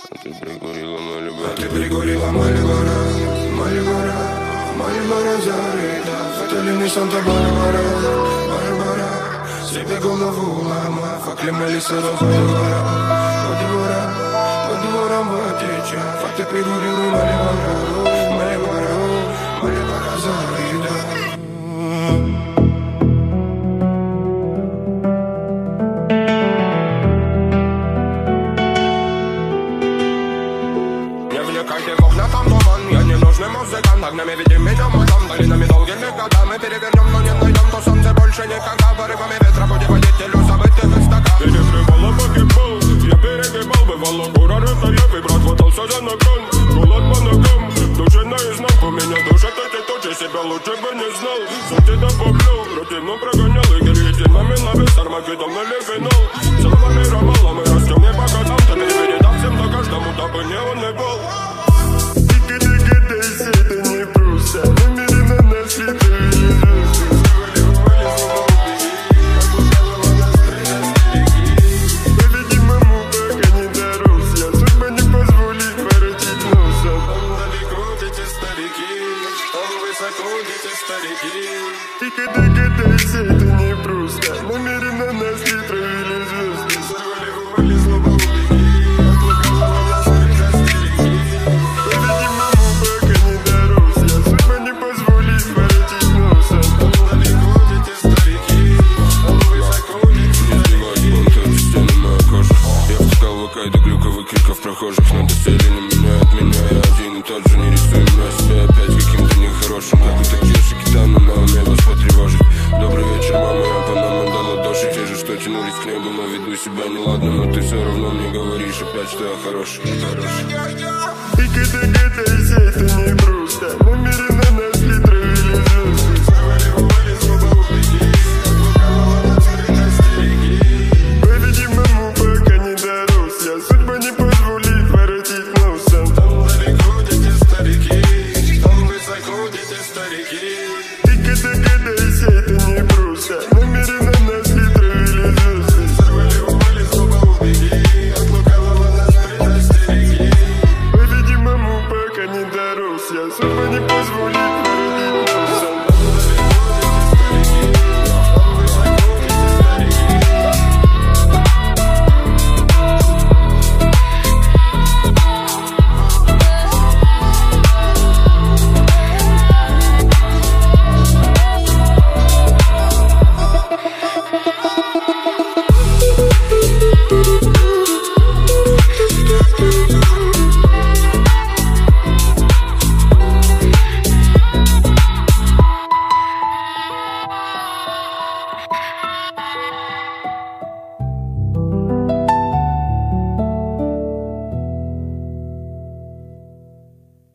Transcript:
Ты прикурила Мальборо. Ты прикурила Мальборо, Мальборо, Мальборо зарыта в Фаталине Санта-Барбара, Барбара. Себе голову ломав, факли Мелиса Роза-Двора, Двора, под двором отеча. Ты прикурила Мальборо, Мальборо, Мальборо зарыта. Музыкант, огнями веди меня мутом, долинами долгими годами перевернем, но не найдем то солнце больше никогда. Порывами ветра путеводителю забытых истоков. Перегревало, погибал, я перегибал, бывало кура рытая, брат хватался за ногам, голод по ногам, души наизнанку, меня душат эти тучи, себя лучше бы не знал. Сути добавлял, рутину прогонял, и гильотинами навес, Армагеддон или финал. Целого мира мало, мы растем не по годам, ты переведи так всем, да каждому, дабы не он и был. Это не просто, намеренно нас летали звезды. По-видимому, пока не дорос, я судьба не позволит воротить носом. Там далеко эти старики, там высоко эти старики. Ты догадайся, это не просто, намеренно нас летали звезды. Сорвали злоба убеги, отвлекала нас старики. Прохожих надо сели на меня, от меня я один и тот же. Не рисуем на себя опять каким-то нехорошим. Как у таких же гитаны на уме вас потревожит. Добрый вечер, мама, я по нам отдала дождь. Те же, что тянулись к небу, но веду себя неладно. Но ты все равно мне говоришь опять, что я хороший. Ты догадайся, это не просто, намеренно нас